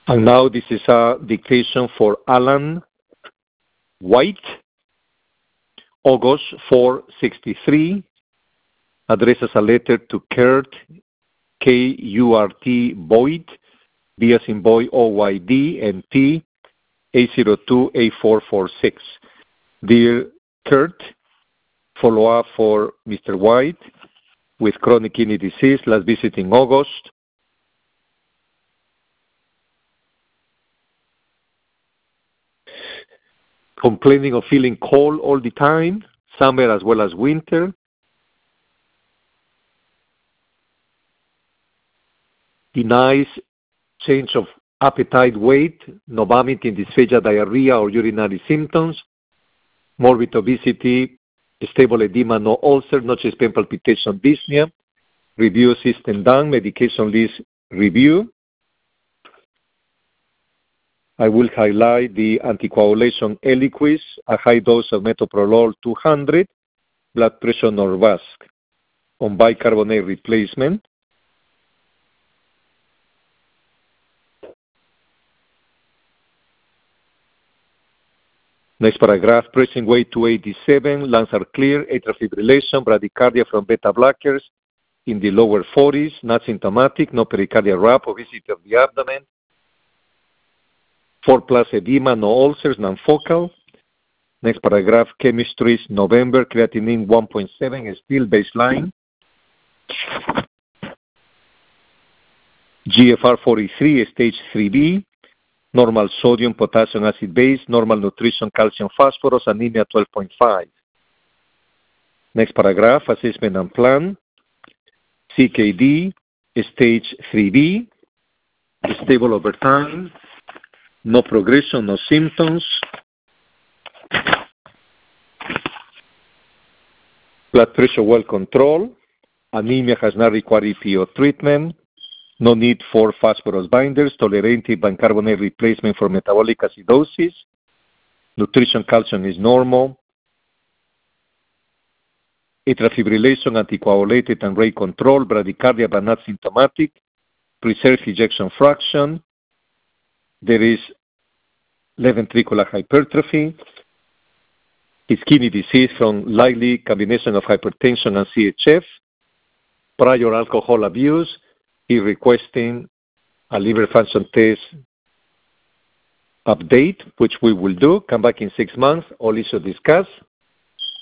And now this is a dictation for Alan White, August 463, addresses a letter to Kurt, K-U-R-T, Boyd, B as in boy, O-Y-D, and T, 802-8446. Dear Kurt, follow-up for Mr. White with chronic kidney disease, last visit in August. Complaining of feeling cold all the time, summer as well as winter. Denies change of appetite, weight, no vomiting, dysphagia, diarrhea, or urinary symptoms. Morbid obesity, stable edema, no ulcer, no chest pain, palpitation, dyspnea. Review system done, medication list review. I will highlight the anticoagulation Eliquis, a high dose of metoprolol 200, blood pressure Norvasc, on bicarbonate replacement. Next paragraph, pressing weight 287, lungs are clear, atrial fibrillation, bradycardia from beta blockers in the lower 40s, not symptomatic, no pericardial wrap, obesity of the abdomen, 4+ edema, no ulcers, non-focal. Next paragraph, chemistries, November, creatinine 1.7 is still baseline. GFR 43, stage 3B. Normal sodium, potassium, acid base, normal nutrition, calcium, phosphorus, anemia 12.5. Next paragraph, assessment and plan. CKD, stage 3B, stable over time, no progression, no symptoms. Blood pressure well controlled. Anemia has not required EPO treatment. No need for phosphorus binders. Tolerated bicarbonate replacement for metabolic acidosis. Nutrition calcium is normal. Atrial fibrillation, anticoagulated and rate control. Bradycardia but not symptomatic. Preserved ejection fraction. There is left ventricular hypertrophy. His kidney disease from likely combination of hypertension and CHF. Prior alcohol abuse. He requesting a liver function test update, which we will do. Come back in 6 months. All issues discussed.